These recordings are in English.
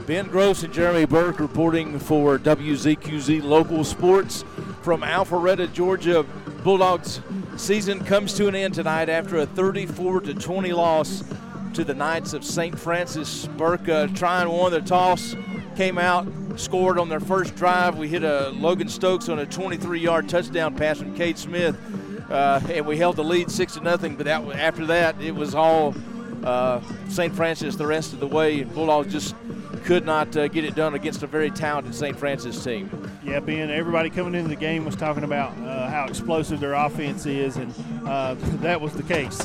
Ben Gross and Jeremy Burke reporting for WZQZ Local Sports from Alpharetta, Georgia. Bulldogs season comes to an end tonight after a 34-20 loss to the Knights of St. Francis. Burke trying won the toss, came out, scored on their first drive. We hit a Logan Stokes on a 23-yard touchdown pass from Cade Smith, and we held the lead 6-0. But after that, it was all St. Francis the rest of the way. Bulldogs just could not get it done against a very talented St. Francis team. Yeah, Ben, everybody coming into the game was talking about how explosive their offense is, and that was the case.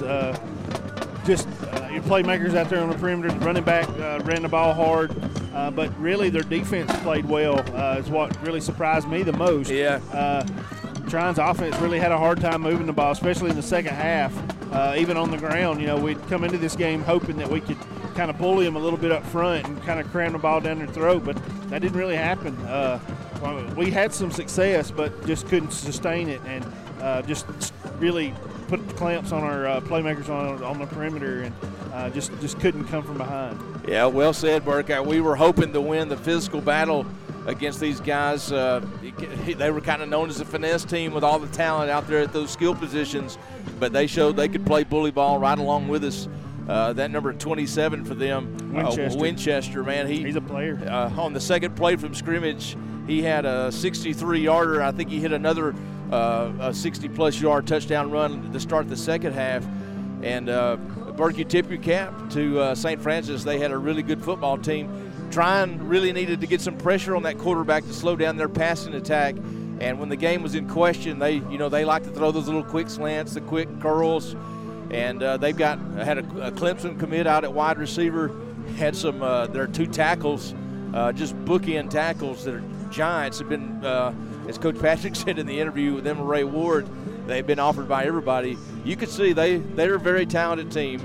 Your playmakers out there on the perimeter, the running back ran the ball hard, but really their defense played well is what really surprised me the most. Yeah. Trine's offense really had a hard time moving the ball, especially in the second half, even on the ground. We'd come into this game hoping that we could kind of bully them a little bit up front and kind of cram the ball down their throat, but that didn't really happen. We had some success, but just couldn't sustain it, and just really put the clamps on our playmakers on the perimeter, and just couldn't come from behind. Yeah, well said, Burke. We were hoping to win the physical battle against these guys. They were kind of known as a finesse team with all the talent out there at those skill positions, but they showed they could play bully ball right along with us. That number 27 for them, Winchester, man. He's a player. On the second play from scrimmage, he had a 63-yarder. I think he hit another a 60-plus yard touchdown run to start the second half. And Burke, you tip your cap to St. Francis. They had a really good football team. Trine really needed to get some pressure on that quarterback to slow down their passing attack. And when the game was in question, they like to throw those little quick slants, the quick curls. And they've had a Clemson commit out at wide receiver. Had some their two tackles, just bookend tackles that are giants. Have been, as Coach Patrick said in the interview with Emma Ray Ward, they've been offered by everybody. You could see they're a very talented team,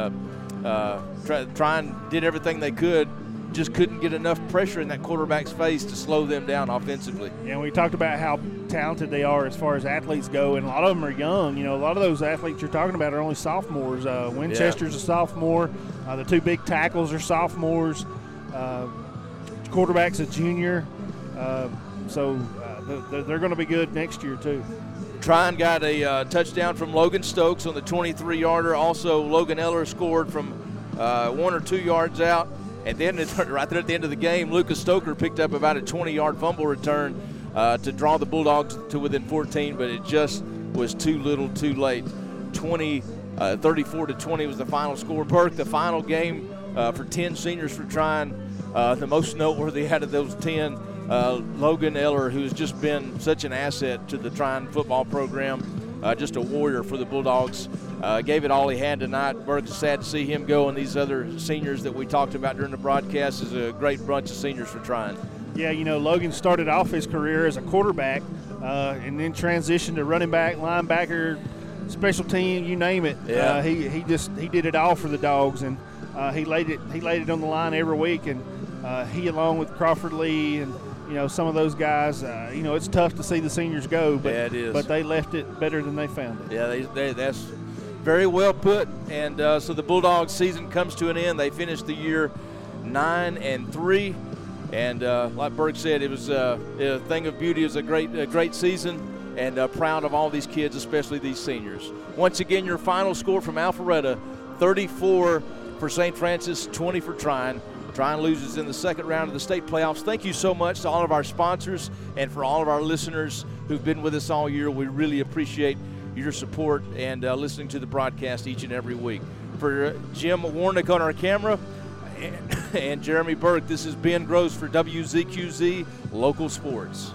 and Trine did everything they could. Just couldn't get enough pressure in that quarterback's face to slow them down offensively. Yeah, we talked about how talented they are as far as athletes go, and a lot of them are young. A lot of those athletes you're talking about are only sophomores. Winchester's a sophomore. The two big tackles are sophomores. Quarterback's a junior. So they're going to be good next year too. Trine got a touchdown from Logan Stokes on the 23-yarder. Also, Logan Eller scored from 1 or 2 yards out. And then right there at the end of the game, Lucas Stoker picked up about a 20-yard fumble return to draw the Bulldogs to within 14, but it just was too little too late. 34-20 was the final score. Burke, the final game for 10 seniors for Trine. The most noteworthy out of those 10, Logan Eller, who's just been such an asset to the Trine football program, just a warrior for the Bulldogs. Gave it all he had tonight. Burke's sad to see him go, and these other seniors that we talked about during the broadcast is a great bunch of seniors for Trine. Yeah, Logan started off his career as a quarterback and then transitioned to running back, linebacker, special team, you name it. Yeah. He did it all for the Dogs, and he laid it on the line every week, and he along with Crawford Lee and some of those guys, it's tough to see the seniors go, but yeah, it is. But they left it better than they found it. Yeah, that's very well put. And so the Bulldogs season comes to an end. They finished the year 9-3, and like Burke said, it was a thing of beauty. It was a great season, and proud of all these kids, especially these seniors. Once again, your final score from Alpharetta: 34 for St. Francis, 20 for Trine. Trine loses in the second round of the state playoffs. Thank you so much to all of our sponsors and for all of our listeners who've been with us all year. We really appreciate your support and listening to the broadcast each and every week. For Jim Warnick on our camera and Jeremy Burke, this is Ben Gross for WZQZ Local Sports.